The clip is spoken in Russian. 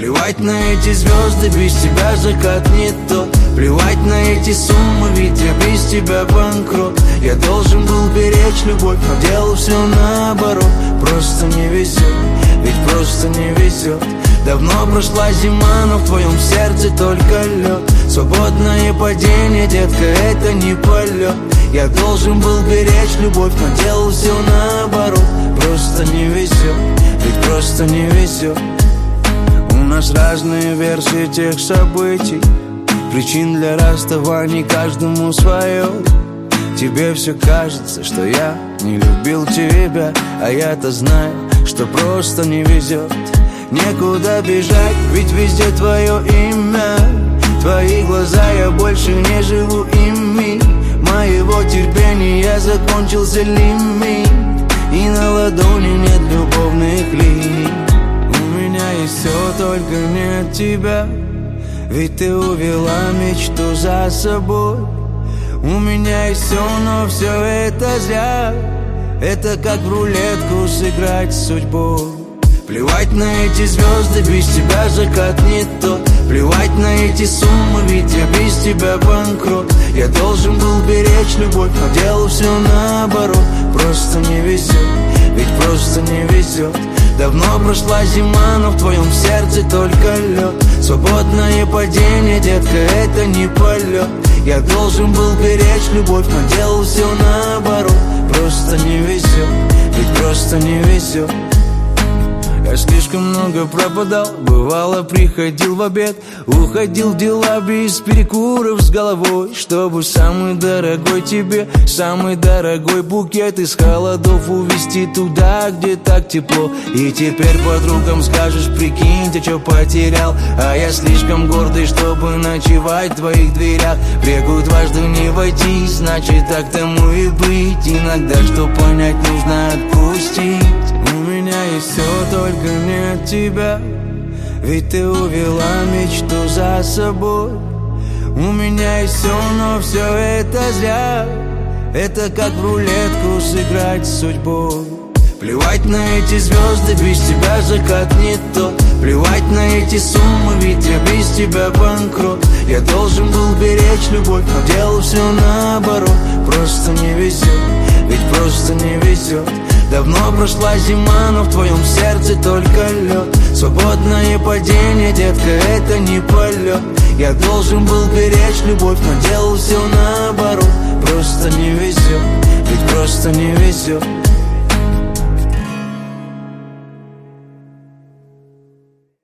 Плевать на эти звезды, без тебя закат не тот. Плевать на эти суммы, ведь я без тебя банкрот. Я должен был беречь любовь, но делал все наоборот. Просто не везет, ведь просто не везет. Давно прошла зима, но в твоем сердце только лед. Свободное падение, детка, это не полет. Я должен был беречь любовь, но делал все наоборот. Просто не везет, ведь просто не везет. У нас разные версии тех событий, причин для расставаний каждому свое. Тебе все кажется, что я не любил тебя, а я-то знаю, что просто не везет. Некуда бежать, ведь везде твое имя. Твои глаза, я больше не живу ими. Моего терпения закончился лимит, и на ладони нет любовных линий. У меня есть все, только нет тебя, ведь ты увела мечту за собой. У меня есть все, но все это зря. Это как в рулетку сыграть с судьбой. Плевать на эти звезды, без тебя закат не тот. Плевать на эти суммы, ведь я без тебя банкрот. Я должен был беречь любовь, но делал все наоборот. Просто не везет, ведь просто не везет. Давно прошла зима, но в твоем сердце только лед. Свободное падение, детка, это не полет. Я должен был беречь любовь, но делал все наоборот. Просто не везет, ведь просто не везет. Я слишком много пропадал, бывало приходил в обед, уходил в дела без перекуров с головой, чтобы самый дорогой тебе, самый дорогой букет из холодов увезти туда, где так тепло. И теперь подругам скажешь: прикинь, ты чё потерял? А я слишком гордый, чтобы ночевать в твоих дверях. В реку дважды не войти, значит так тому и быть. Иногда, что понять, нужно отпустить. У меня есть все, только нет тебя, ведь ты увела мечту за собой. У меня есть все, но все это зря. Это как в рулетку сыграть с судьбой. Плевать на эти звезды, без тебя закат не тот. Плевать на эти суммы, ведь я без тебя банкрот. Я должен был беречь любовь, но делал все наоборот. Просто не везет, ведь просто не везет. Давно прошла зима, но в твоем сердце только лед. Свободное падение, детка, это не полет. Я должен был беречь любовь, но делал все наоборот. Просто не везет, ведь просто не везет.